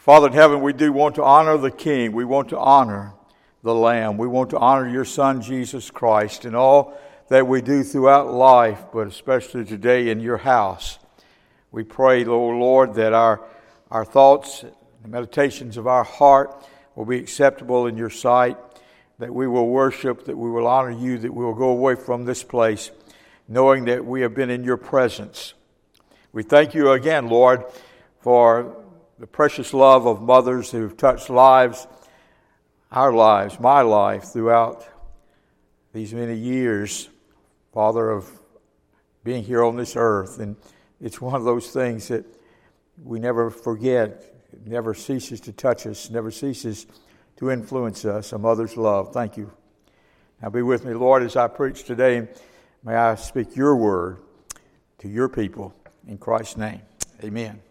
Father in heaven, we do want to honor the King. We want to honor the Lamb. We want to honor your Son, Jesus Christ, in all that we do throughout life, but especially today in your house. We pray, Lord, that our thoughts, the meditations of our heart will be acceptable in your sight, that we will worship, that we will honor you, that we will go away from this place knowing that we have been in your presence. We thank you again, Lord, for the precious love of mothers who have touched lives, our lives, my life, throughout these many years, Father, of being here on this earth. And it's one of those things that we never forget. It never ceases to touch us, never ceases to influence us, a mother's love. Thank you. Now be with me, Lord, as I preach today. May I speak your word to your people. In Christ's name, amen.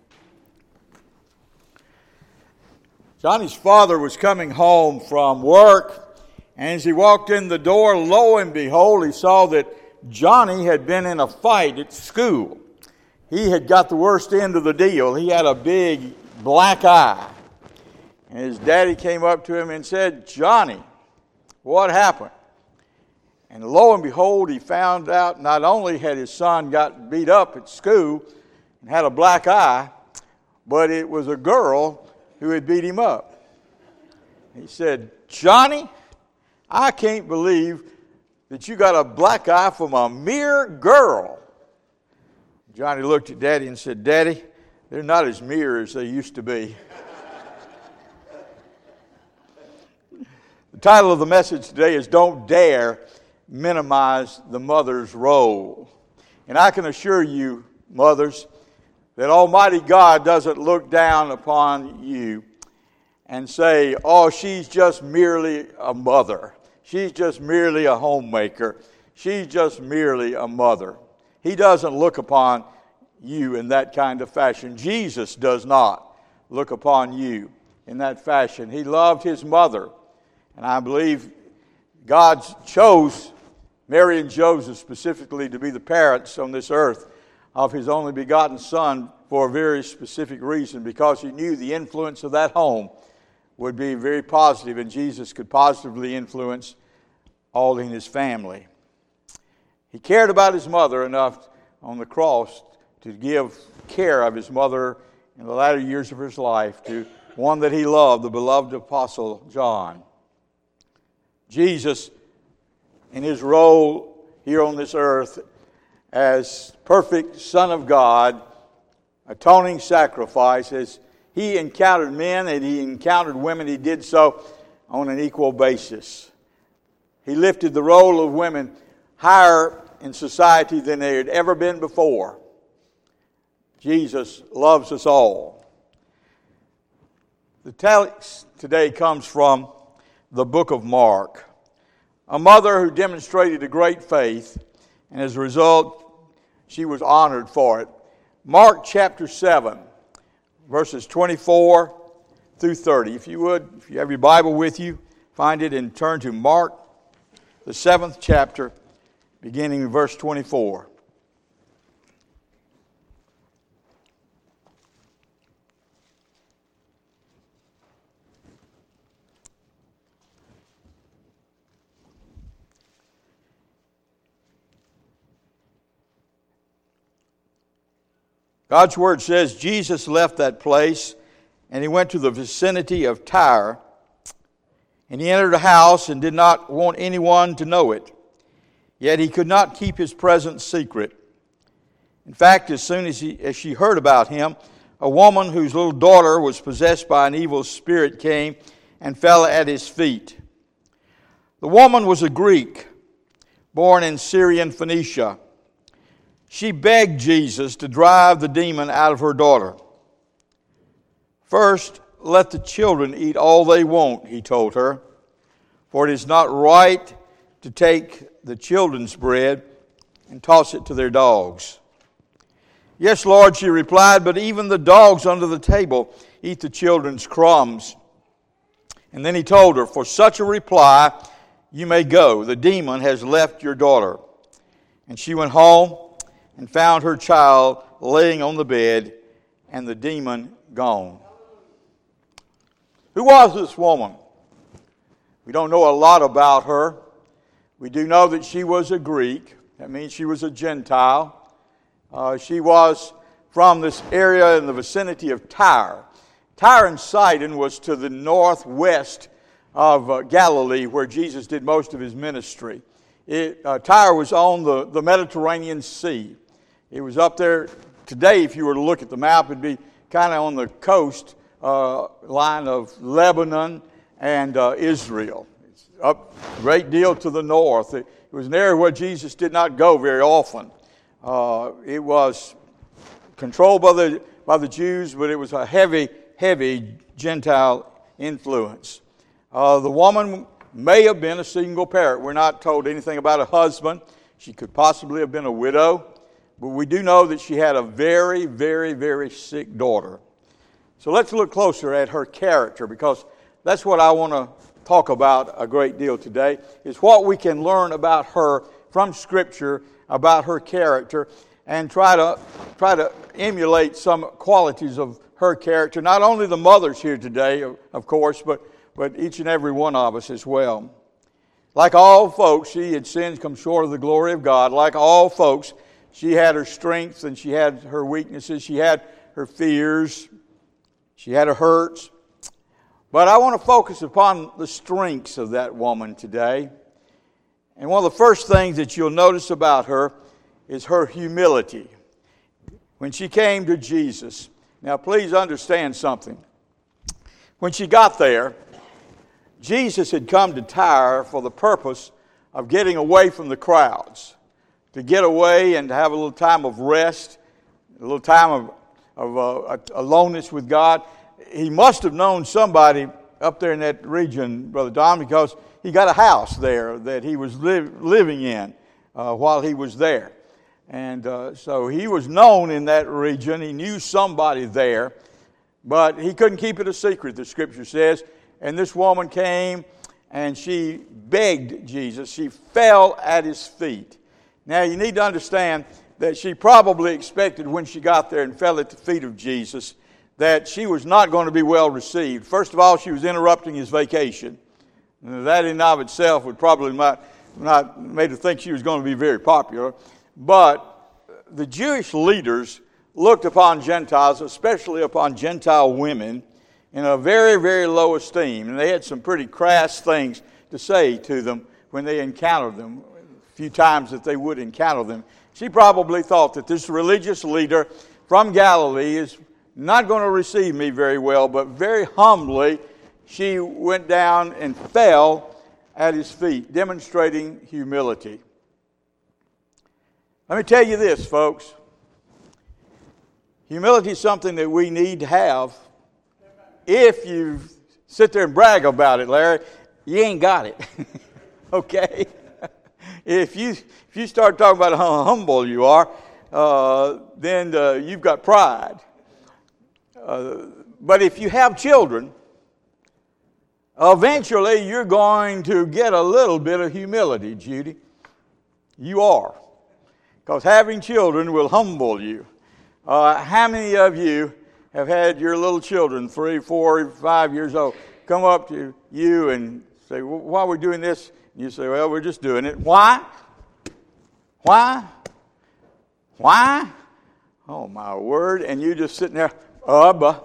Johnny's father was coming home from work, and as he walked in the door, lo and behold, he saw that Johnny had been in a fight at school. He had got the worst end of the deal. He had a big black eye. And his daddy came up to him and said, "Johnny, what happened?" And lo and behold, he found out not only had his son got beat up at school and had a black eye, but it was a girl who had beat him up. He said, "Johnny, I can't believe that you got a black eye from a mere girl." Johnny looked at Daddy and said, "Daddy, they're not as mere as they used to be." The title of the message today is "Don't Dare Minimize the Mother's Role." And I can assure you, mothers, that Almighty God doesn't look down upon you and say, "Oh, she's just merely a mother. She's just merely a homemaker. She's just merely a mother." He doesn't look upon you in that kind of fashion. Jesus does not look upon you in that fashion. He loved his mother. And I believe God chose Mary and Joseph specifically to be the parents on this earth of his only begotten Son for a very specific reason, because he knew the influence of that home would be very positive, and Jesus could positively influence all in his family. He cared about his mother enough on the cross to give care of his mother in the latter years of his life to one that he loved, the beloved Apostle John. Jesus, in his role here on this earth as perfect Son of God, atoning sacrifice, as he encountered men and he encountered women, he did so on an equal basis. He lifted the role of women higher in society than they had ever been before. Jesus loves us all. The text today comes from the book of Mark. A mother who demonstrated a great faith, and as a result, she was honored for it. Mark chapter 7, verses 24 through 30. If you would, if you have your Bible with you, find it and turn to Mark, the 7th chapter, beginning in verse 24. God's word says, Jesus left that place and he went to the vicinity of Tyre, and he entered a house and did not want anyone to know it. Yet he could not keep his presence secret. In fact, as soon as she heard about him, a woman whose little daughter was possessed by an evil spirit came and fell at his feet. The woman was a Greek, born in Syrian Phoenicia. She begged Jesus to drive the demon out of her daughter. "First, let the children eat all they want," he told her, "for it is not right to take the children's bread and toss it to their dogs." "Yes, Lord," she replied, "but even the dogs under the table eat the children's crumbs." And then he told her, "For such a reply, you may go. The demon has left your daughter." And she went home and found her child laying on the bed and the demon gone. Who was this woman? We don't know a lot about her. We do know that she was a Greek. That means she was a Gentile. She was from this area in the vicinity of Tyre. Tyre and Sidon was to the northwest of Galilee, where Jesus did most of his ministry. Tyre was on the Mediterranean Sea. It was up there. Today, if you were to look at the map, it'd be kind of on the coast line of Lebanon and Israel. It's up a great deal to the north. It was an area where Jesus did not go very often. It was controlled by the Jews, but it was a heavy Gentile influence. The woman may have been a single parent. We're not told anything about a husband. She could possibly have been a widow. But we do know that she had a very, very, very sick daughter. So let's look closer at her character, because that's what I want to talk about a great deal today, is what we can learn about her from Scripture, about her character, and try to emulate some qualities of her character. Not only the mothers here today, of course, but each and every one of us as well. Like all folks, she had sinned, come short of the glory of God. Like all folks, she had her strengths and she had her weaknesses. She had her fears. She had her hurts. But I want to focus upon the strengths of that woman today. And one of the first things that you'll notice about her is her humility. When she came to Jesus. Now, please understand something. When she got there, Jesus had come to Tyre for the purpose of getting away from the crowds, to get away and to have a little time of rest, a little time of aloneness with God. He must have known somebody up there in that region, Brother Don, because he got a house there that he was living in while he was there. And so he was known in that region. He knew somebody there, but he couldn't keep it a secret, the Scripture says. And this woman came and she begged Jesus. She fell at his feet. Now, you need to understand that she probably expected when she got there and fell at the feet of Jesus that she was not going to be well received. First of all, she was interrupting his vacation. That in and of itself would probably not made her think she was going to be very popular. But the Jewish leaders looked upon Gentiles, especially upon Gentile women, in a very, very low esteem. And they had some pretty crass things to say to them when they encountered them, a few times that they would encounter them. She probably thought that this religious leader from Galilee is not going to receive me very well, but very humbly she went down and fell at his feet, demonstrating humility. Let me tell you this, folks. Humility is something that we need to have. If you sit there and brag about it, Larry, you ain't got it. Okay? If you start talking about how humble you are, then you've got pride. But if you have children, eventually you're going to get a little bit of humility, Judy. You are. Because having children will humble you. How many of you have had your little children, 3, 4, 5 years old, come up to you and say, well, why are we doing this? And you say, well, we're just doing it. Why? Why? Why? Oh, my word. And you just sitting there, Abba.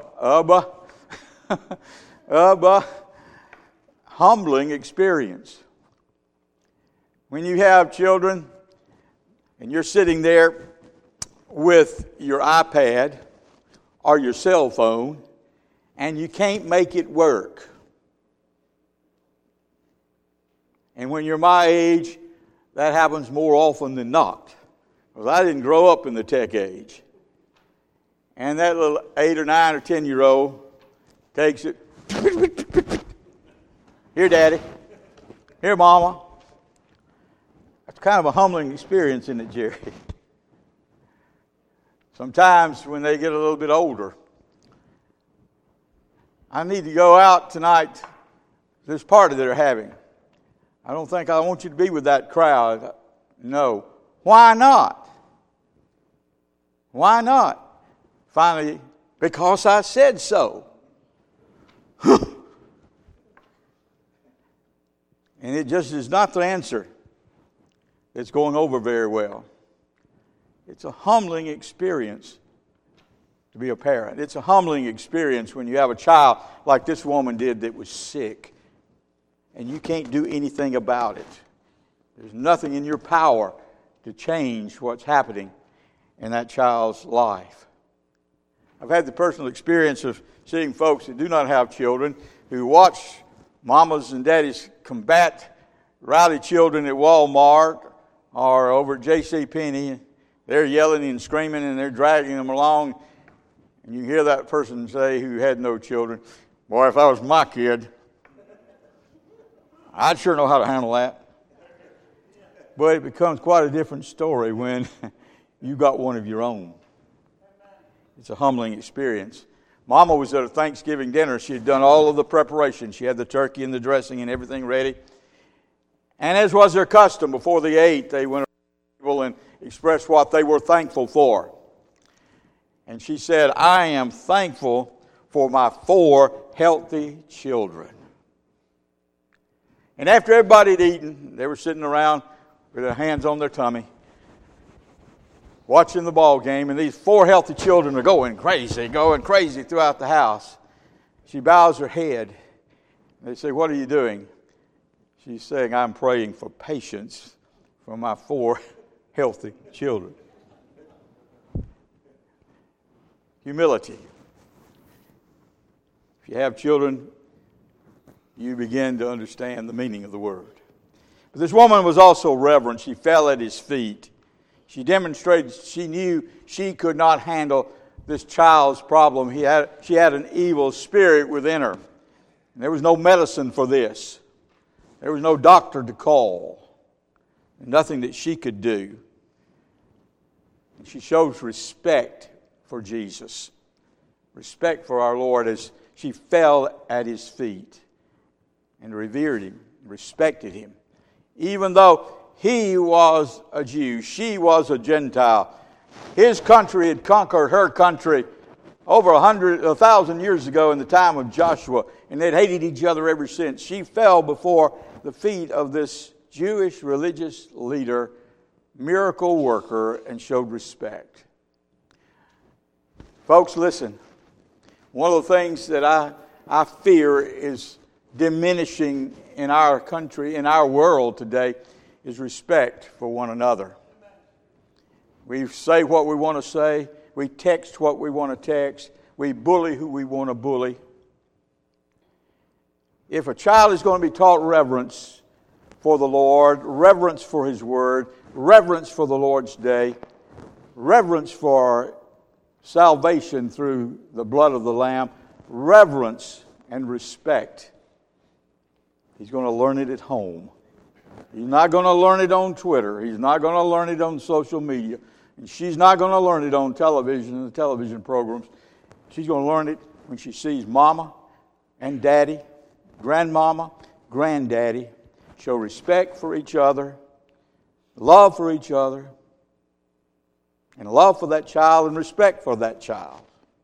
Humbling experience. When you have children and you're sitting there with your iPad or your cell phone and you can't make it work. And when you're my age, that happens more often than not. Because I didn't grow up in the tech age. And that little 8 or 9 or 10-year-old takes it. Here, Daddy. Here, Mama. That's kind of a humbling experience, isn't it, Jerry? Sometimes when they get a little bit older, I need to go out tonight to this party they're having. I don't think I want you to be with that crowd. No. Why not? Why not? Finally, because I said so. And it just is not the answer that's going over very well. It's a humbling experience to be a parent. It's a humbling experience when you have a child like this woman did that was sick and you can't do anything about it. There's nothing in your power to change what's happening in that child's life. I've had the personal experience of seeing folks that do not have children who watch mamas and daddies combat rowdy children at Walmart or over at JCPenney. They're yelling and screaming and they're dragging them along. And you hear that person say who had no children, "Boy, if that was my kid, I'd sure know how to handle that." But it becomes quite a different story when you got one of your own. It's a humbling experience. Mama was at a Thanksgiving dinner. She had done all of the preparation. She had the turkey and the dressing and everything ready. And as was their custom, before they ate, they went around the table and expressed what they were thankful for. And she said, "I am thankful for my 4 healthy children." And after everybody had eaten, they were sitting around with their hands on their tummy, watching the ball game, and these 4 healthy children are going crazy throughout the house. She bows her head. They say, "What are you doing?" She's saying, "I'm praying for patience for my 4 healthy children." Humility. If you have children, you begin to understand the meaning of the word. But this woman was also reverent. She fell at his feet. She demonstrated she knew she could not handle this child's problem. She had an evil spirit within her. And there was no medicine for this. There was no doctor to call. Nothing that she could do. And she shows respect for Jesus. Respect for our Lord as she fell at his feet and revered him, respected him. Even though he was a Jew, she was a Gentile. His country had conquered her country over 1,000 years ago in the time of Joshua, and they'd hated each other ever since. She fell before the feet of this Jewish religious leader, miracle worker, and showed respect. Folks, listen. One of the things that I fear is diminishing in our country, in our world today, is respect for one another. We say what we want to say. We text what we want to text. We bully who we want to bully. If a child is going to be taught reverence for the Lord, reverence for His Word, reverence for the Lord's Day, reverence for salvation through the blood of the Lamb, reverence and respect, he's going to learn it at home. He's not going to learn it on Twitter. He's not going to learn it on social media. And she's not going to learn it on television and the television programs. She's going to learn it when she sees mama and daddy, grandmama, granddaddy show respect for each other, love for each other, and love for that child and respect for that child.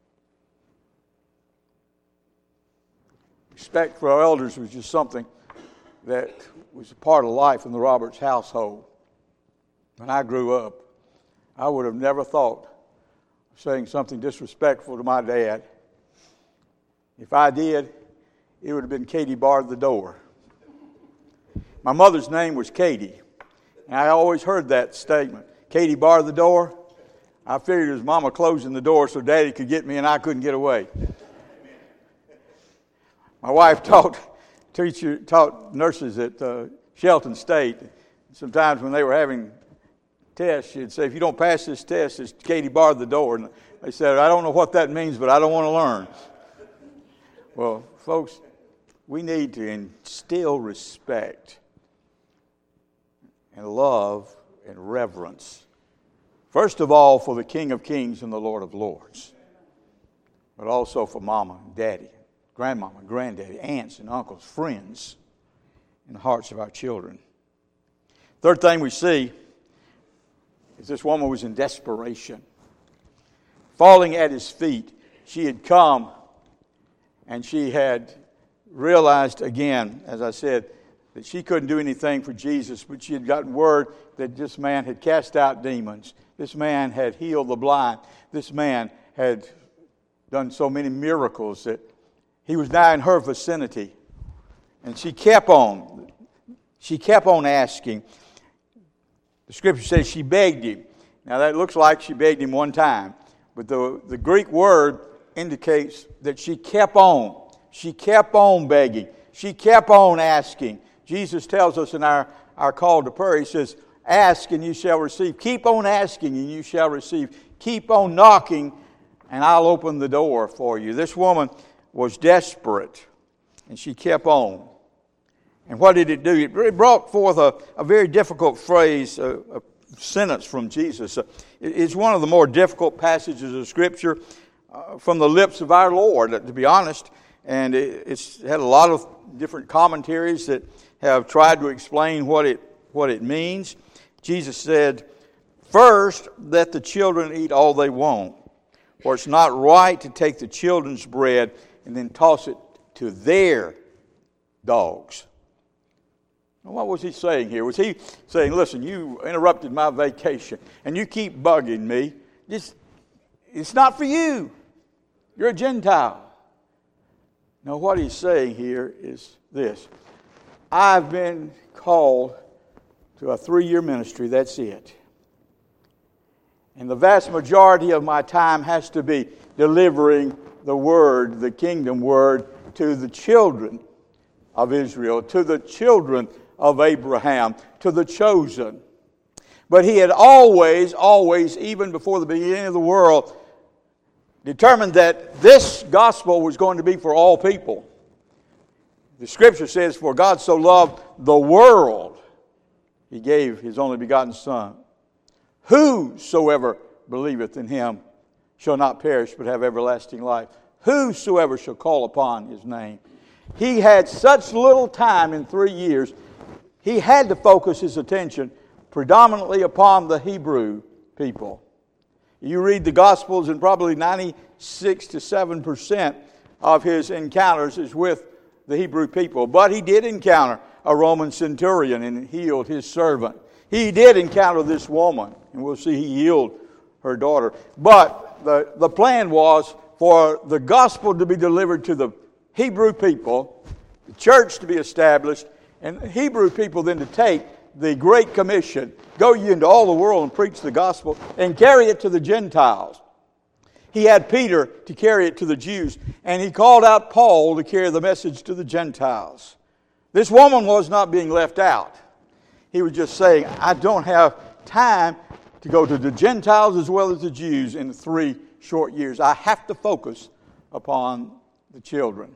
Respect for our elders was just something that was a part of life in the Roberts household. When I grew up, I would have never thought of saying something disrespectful to my dad. If I did, it would have been Katie barred the door. My mother's name was Katie, and I always heard that statement. Katie barred the door. I figured it was Mama closing the door so Daddy could get me and I couldn't get away. My wife taught nurses at Shelton State. Sometimes when they were having tests, she'd say, "If you don't pass this test, it's Katie barred the door." And they said, "I don't know what that means, but I don't want to learn." Well, folks, we need to instill respect and love and reverence. First of all, for the King of Kings and the Lord of Lords, but also for Mama and Daddy, grandmama, granddaddy, aunts and uncles, friends, in the hearts of our children. Third thing we see is this woman was in desperation. Falling at his feet, she had come and she had realized again, as I said, that she couldn't do anything for Jesus, but she had gotten word that this man had cast out demons. This man had healed the blind. This man had done so many miracles that he was now in her vicinity. And she kept on asking. The scripture says she begged him. Now that looks like she begged him one time, but the Greek word indicates that she kept on. She kept on begging. She kept on asking. Jesus tells us in our call to prayer, he says, ask and you shall receive. Keep on asking and you shall receive. Keep on knocking and I'll open the door for you. This woman was desperate and she kept on. And what did it do? It brought forth a very difficult phrase, a sentence from Jesus. It's one of the more difficult passages of Scripture from the lips of our Lord, to be honest. And it's had a lot of different commentaries that have tried to explain what it means. Jesus said, first, let the children eat all they want, for it's not right to take the children's bread and then toss it to their dogs. Now, what was he saying here? Was he saying, listen, you interrupted my vacation and you keep bugging me. It's not for you. You're a Gentile. Now, what he's saying here is this. I've been called to a 3-year ministry. That's it. And the vast majority of my time has to be delivering the word, the kingdom word, to the children of Israel, to the children of Abraham, to the chosen. But he had always, even before the beginning of the world, determined that this gospel was going to be for all people. The Scripture says, for God so loved the world, He gave His only begotten Son. Whosoever believeth in Him shall not perish but have everlasting life. Whosoever shall call upon His name. He had such little time in 3 years, he had to focus his attention predominantly upon the Hebrew people. You read the Gospels and probably 96 to 7% of his encounters is with the Hebrew people. But he did encounter a Roman centurion and healed his servant. He did encounter this woman, and we'll see he healed her daughter. But the plan was for the gospel to be delivered to the Hebrew people, the church to be established, and the Hebrew people then to take the Great Commission, go ye into all the world and preach the gospel and carry it to the Gentiles. He had Peter to carry it to the Jews, and he called out Paul to carry the message to the Gentiles. This woman was not being left out. He was just saying, I don't have time to go to the Gentiles as well as the Jews in 3 short years. I have to focus upon the children.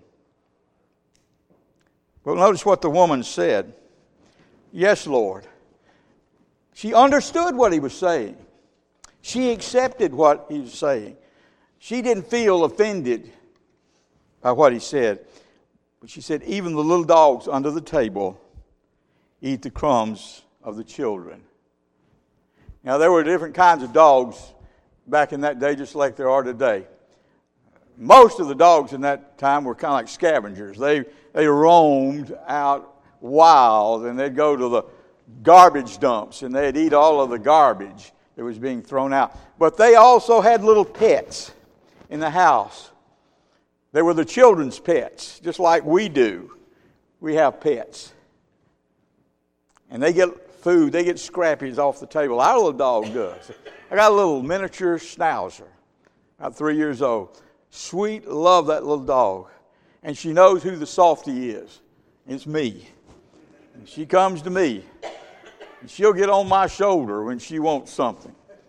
Well, notice what the woman said. Yes, Lord. She understood what he was saying. She accepted what he was saying. She didn't feel offended by what he said. But she said, even the little dogs under the table eat the crumbs of the children. Now, there were different kinds of dogs back in that day, just like there are today. Most of the dogs in that time were kind of like scavengers. They roamed out wild, and they'd go to the garbage dumps, and they'd eat all of the garbage that was being thrown out. But they also had little pets in the house. They were the children's pets, just like we do. We have pets. And they get food, they get scrappies off the table. Our little dog does. I got a little miniature schnauzer, about 3 years old. Sweet, love that little dog. And she knows who the softy is. It's me. And she comes to me. And she'll get on my shoulder when she wants something.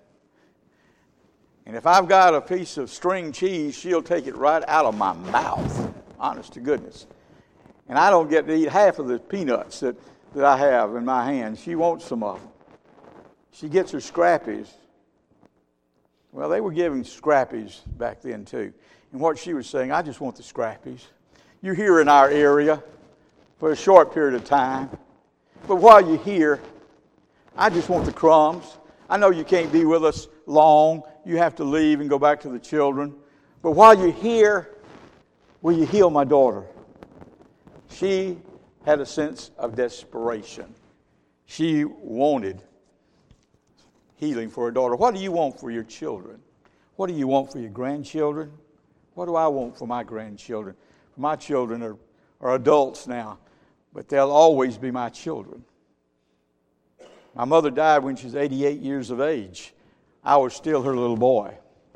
And if I've got a piece of string cheese, she'll take it right out of my mouth. Honest to goodness. And I don't get to eat half of the peanuts that I have in my hand. She wants some of them. She gets her scrappies. Well, they were giving scrappies back then too. And what she was saying, I just want the scrappies. You're here in our area for a short period of time. But while you're here, I just want the crumbs. I know you can't be with us long. You have to leave and go back to the children. But while you're here, will you heal my daughter? She had a sense of desperation. She wanted healing for her daughter. What do you want for your children? What do you want for your grandchildren? What do I want for my grandchildren? My children are adults now, but they'll always be my children. My mother died when she was 88 years of age. I was still her little boy.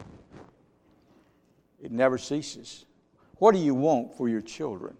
It never ceases. What do you want for your children?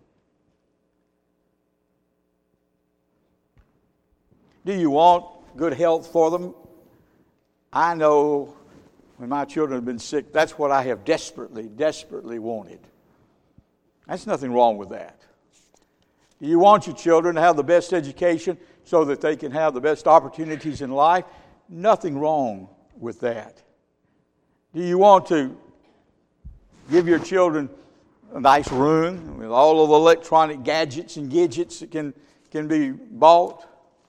Do you want good health for them? I know when my children have been sick, that's what I have desperately, desperately wanted. There's nothing wrong with that. Do you want your children to have the best education so that they can have the best opportunities in life? Nothing wrong with that. Do you want to give your children a nice room with all of the electronic gadgets and gadgets that can be bought?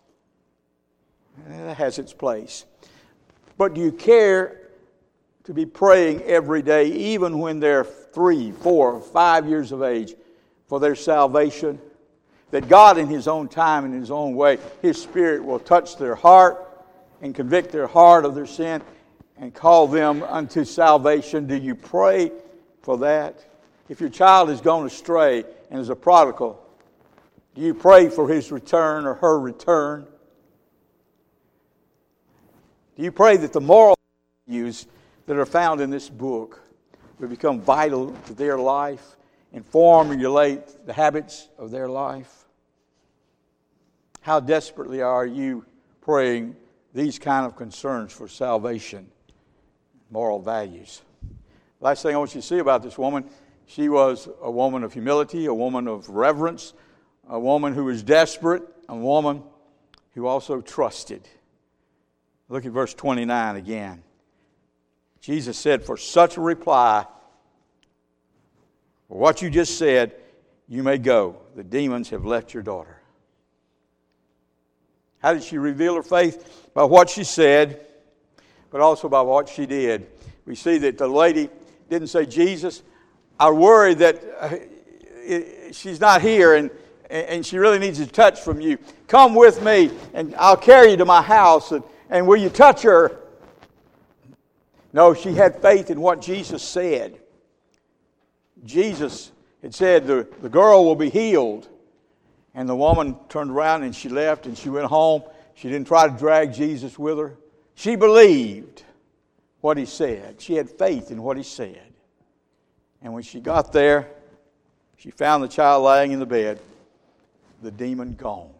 That has its place. But do you care to be praying every day, even when they're 3, 4, 5 years of age, for their salvation? That God, in His own time and His own way, His Spirit will touch their heart and convict their heart of their sin and call them unto salvation. Do you pray for that? If your child has gone astray and is a prodigal, do you pray for his return or her return? Do you pray that the moral values that are found in this book will become vital to their life and form and relate the habits of their life? How desperately are you praying these kind of concerns for salvation, moral values? Last thing I want you to see about this woman, she was a woman of humility, a woman of reverence, a woman who was desperate, a woman who also trusted. Look at verse 29 again. Jesus said, for such a reply, for what you just said, you may go. The demons have left your daughter. How did she reveal her faith? By what she said, but also by what she did. We see that the lady didn't say, Jesus, I worry that she's not here and she really needs a touch from you. Come with me and I'll carry you to my house and will you touch her? No, she had faith in what Jesus said. Jesus had said the girl will be healed. And the woman turned around and she left and she went home. She didn't try to drag Jesus with her. She believed what He said. She had faith in what He said. And when she got there, she found the child lying in the bed, the demon gone.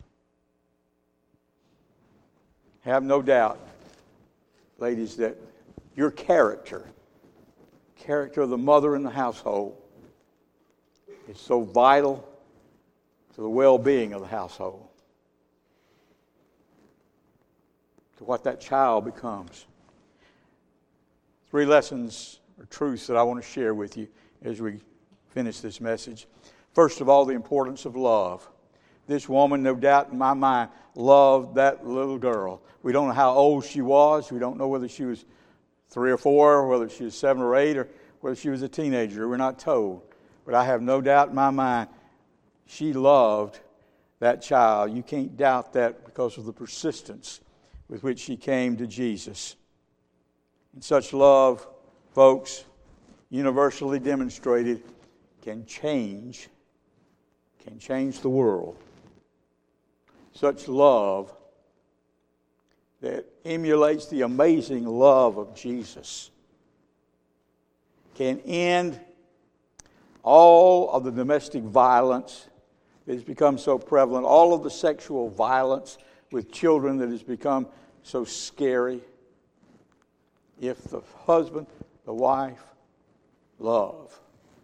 Have no doubt, ladies, that your character of the mother in the household, is so vital to the well-being of the household, to what that child becomes. 3 lessons or truths that I want to share with you as we finish this message. First of all, the importance of love. This woman, no doubt in my mind, loved that little girl. We don't know how old she was. We don't know whether she was 3 or 4, whether she was 7 or 8, or whether she was a teenager. We're not told. But I have no doubt in my mind she loved that child. You can't doubt that because of the persistence with which she came to Jesus. And such love, folks, universally demonstrated, can change the world. Such love that emulates the amazing love of Jesus can end all of the domestic violence that has become so prevalent, all of the sexual violence with children that has become so scary, if the husband, the wife, love.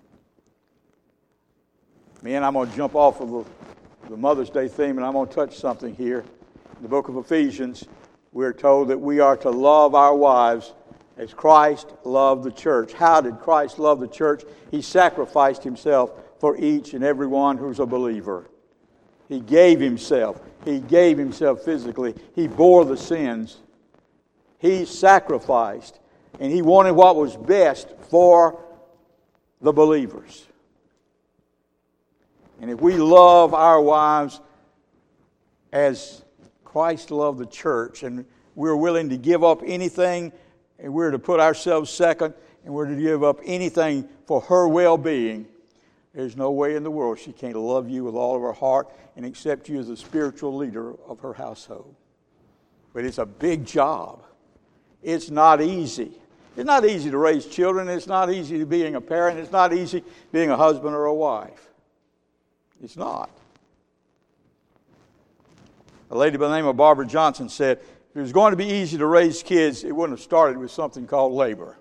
Men, I'm going to jump off of the Mother's Day theme, and I'm going to touch something here. In the book of Ephesians, we're told that we are to love our wives as Christ loved the church. How did Christ love the church? He sacrificed Himself for each and every one who's a believer. He gave Himself. He gave Himself physically. He bore the sins. He sacrificed. And He wanted what was best for the believers. And And if we love our wives as Christ loved the church, and we're willing to give up anything, and we're to put ourselves second, and we're to give up anything for her well-being, there's no way in the world she can't love you with all of her heart and accept you as the spiritual leader of her household. But it's a big job. It's not easy. It's not easy to raise children. It's not easy being a parent. It's not easy being a husband or a wife. It's not. A lady by the name of Barbara Johnson said, if it was going to be easy to raise kids, it wouldn't have started with something called labor.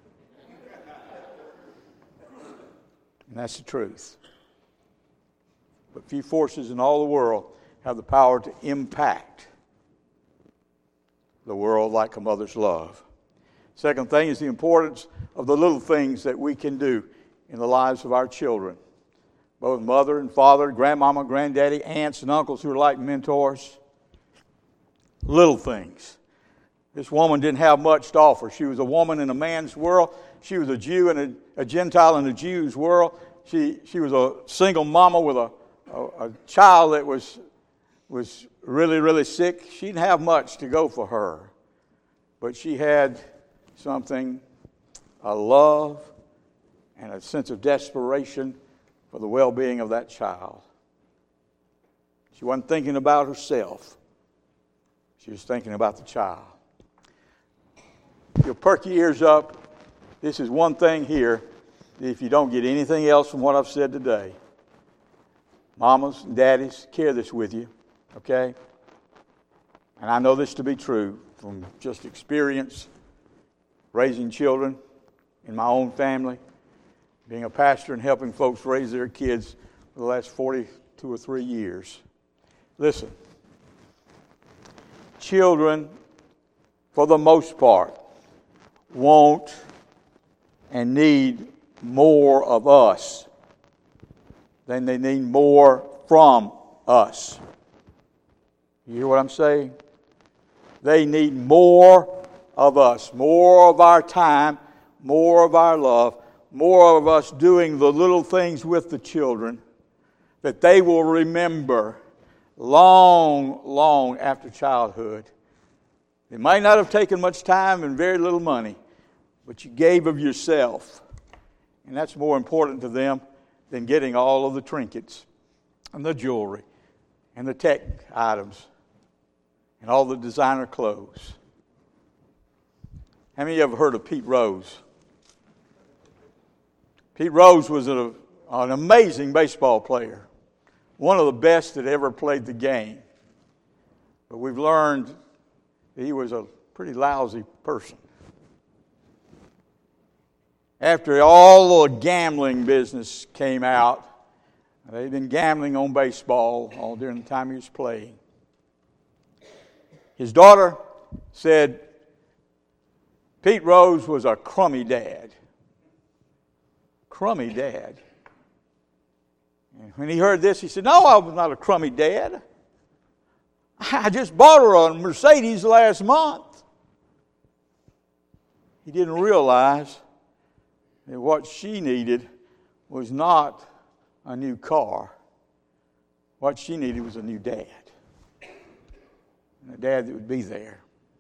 And that's the truth. But few forces in all the world have the power to impact the world like a mother's love. Second thing is the importance of the little things that we can do in the lives of our children. Both mother and father, grandmama, granddaddy, aunts and uncles who are like mentors. Little things. This woman didn't have much to offer. She was a woman in a man's world. She was a Jew and a Gentile in a Jew's world. She was a single mama with a child that was really, really sick. She didn't have much to go for her. But she had something, a love and a sense of desperation for the well-being of that child. She wasn't thinking about herself. She was thinking about the child. You'll perk your ears up. This is one thing here, if you don't get anything else from what I've said today. Mamas and daddies, carry this with you, okay? And I know this to be true from just experience, raising children in my own family, being a pastor and helping folks raise their kids for the last 42 or 3 years. Listen, children, for the most part, want and need more of us than they need more from us. You hear what I'm saying? They need more of us, more of our time, more of our love, more of us doing the little things with the children that they will remember long, long after childhood. It might not have taken much time and very little money, but you gave of yourself. And that's more important to them than getting all of the trinkets and the jewelry and the tech items and all the designer clothes. How many of you ever heard of Pete Rose? Pete Rose was an amazing baseball player, one of the best that ever played the game. But we've learned that he was a pretty lousy person. After all the gambling business came out, they'd been gambling on baseball all during the time he was playing. His daughter said Pete Rose was a crummy dad. Crummy dad. And when he heard this, he said, "No, I was not a crummy dad. I just bought her a Mercedes last month." He didn't realize that what she needed was not a new car. What she needed was a new dad. And a dad that would be there.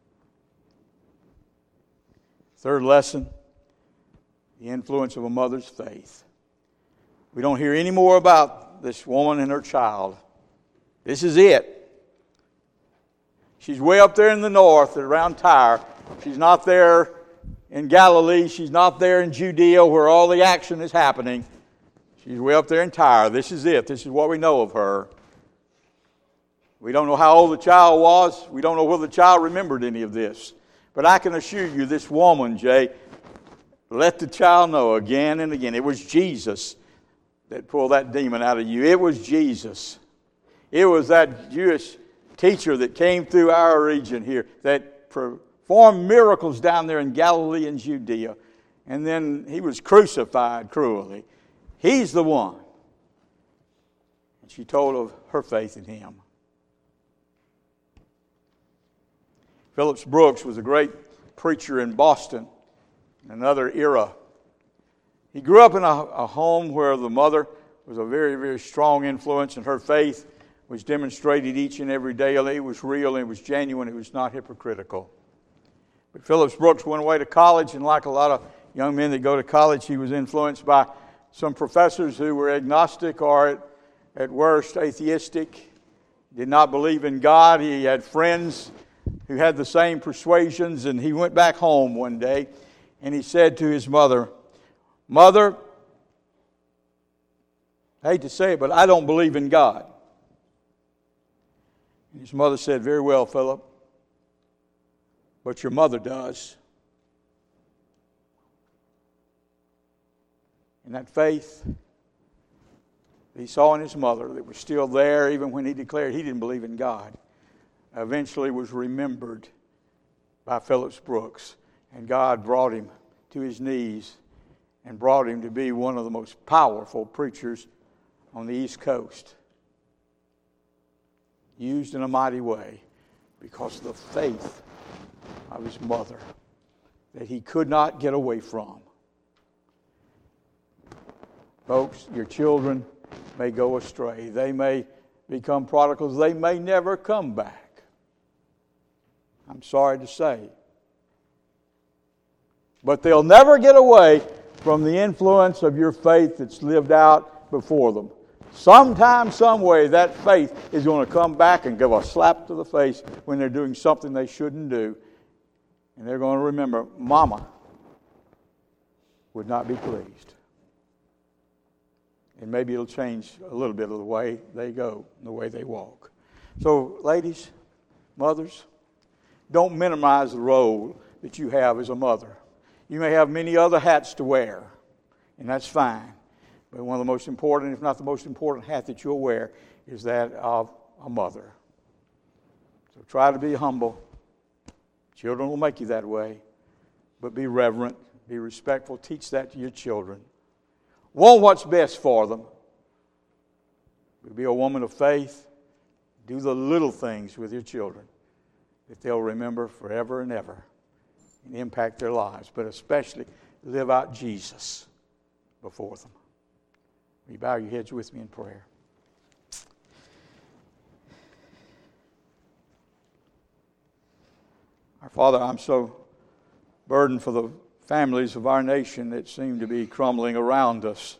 Third lesson, the influence of a mother's faith. We don't hear any more about this woman and her child. This is it. She's way up there in the north around Tyre. She's not there in Galilee. She's not there in Judea where all the action is happening. She's way up there in Tyre. This is it. This is what we know of her. We don't know how old the child was. We don't know whether the child remembered any of this. But I can assure you, this woman, Jay, let the child know again and again. It was Jesus that pulled that demon out of you. It was Jesus. It was that Jewish teacher that came through our region here that performed miracles down there in Galilee and Judea. And then he was crucified cruelly. He's the one. And she told of her faith in him. Phillips Brooks was a great preacher in Boston in another era. He grew up in a home where the mother was a very, very strong influence, and her faith was demonstrated each and every day. It was real, it was genuine, it was not hypocritical. But Phillips Brooks went away to college, and like a lot of young men that go to college, he was influenced by some professors who were agnostic or at worst atheistic, did not believe in God. He had friends who had the same persuasions, and he went back home one day and he said to his mother, "Mother, I hate to say it, but I don't believe in God." And his mother said, "Very well, Philip, but your mother does." And that faith that he saw in his mother that was still there even when he declared he didn't believe in God, eventually was remembered by Phillips Brooks. And God brought him to his knees and brought him to be one of the most powerful preachers on the East Coast. Used in a mighty way because of the faith of his mother that he could not get away from. Folks, your children may go astray. They may become prodigals. They may never come back. I'm sorry to say. But they'll never get away from the influence of your faith that's lived out before them. Sometime, some way, that faith is going to come back and give a slap to the face when they're doing something they shouldn't do. And they're going to remember, Mama would not be pleased. And maybe it'll change a little bit of the way they go, the way they walk. So, ladies, mothers, don't minimize the role that you have as a mother. You may have many other hats to wear, and that's fine. But one of the most important, if not the most important hat that you'll wear is that of a mother. So try to be humble. Children will make you that way. But be reverent, be respectful. Teach that to your children. Want what's best for them. Be a woman of faith. Do the little things with your children that they'll remember forever and ever and impact their lives. But especially live out Jesus before them. Will you bow your heads with me in prayer? Our Father, I'm so burdened for the families of our nation that seem to be crumbling around us.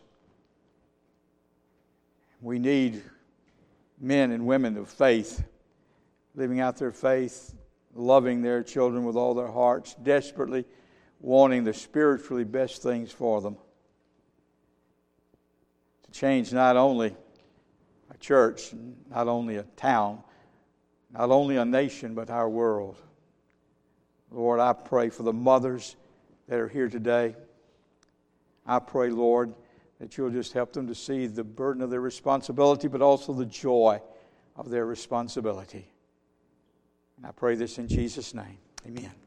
We need men and women of faith, living out their faith, loving their children with all their hearts, desperately wanting the spiritually best things for them. To change not only a church, not only a town, not only a nation, but our world. Lord, I pray for the mothers that are here today. I pray, Lord, that you'll just help them to see the burden of their responsibility, but also the joy of their responsibility. And I pray this in Jesus' name. Amen.